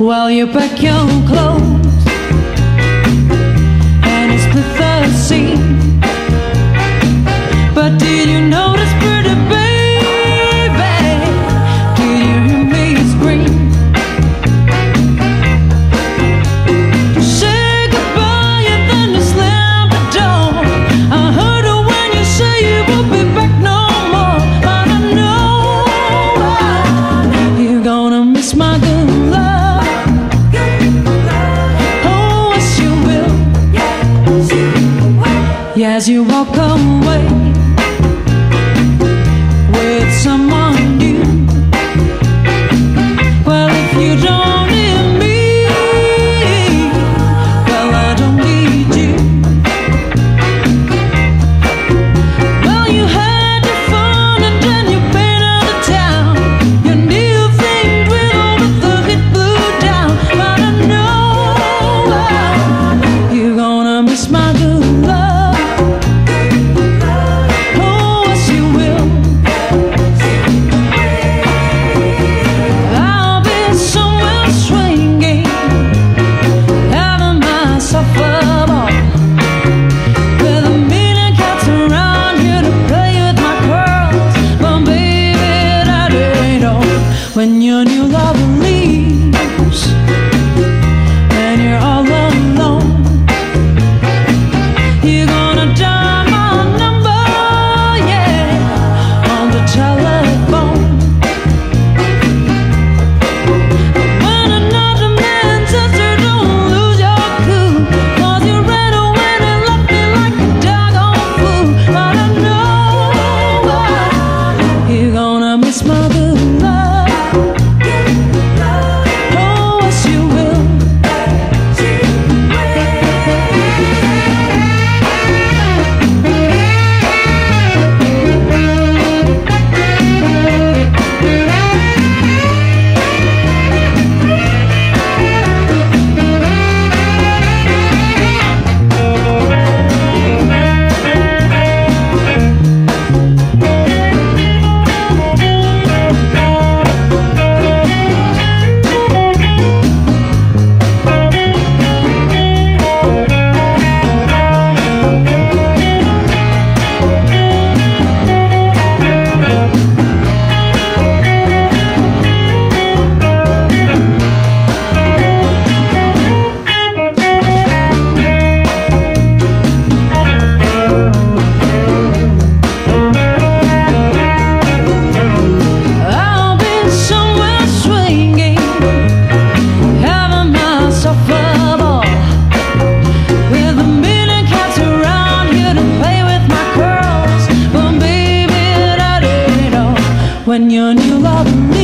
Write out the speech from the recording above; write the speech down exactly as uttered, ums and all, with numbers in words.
while you pack your clothes and you split the scene. But did you notice, pretty baby, did you hear me scream? You say goodbye and then you slam the door. I heard it when you say you won't be back no more. But I know you're gonna miss my good love. Oh, yes you will. Yes, you walk away with someone new. Well, if you don't need me, well, I don't need you. Well, you had your fun and then you been out of town. You knew things went on with the hit blew down. But I know you're gonna miss my good love. Oh, yes you will. I'll be somewhere swinging, having myself a ball, with a million cats around here to play with my curls. But baby, that ain't all. When your new lover leaves and you're all alone, you're gonna dial my number, yeah, on the telephone. When another man says you don't lose your cool, 'cause you ran away and left me like a doggone fool. But I know you're gonna miss my good love. Oh, yes you will. I'll be somewhere swinging, having myself a ball, with a million cats around here to play with my curls. But baby, that ain't all. When your new love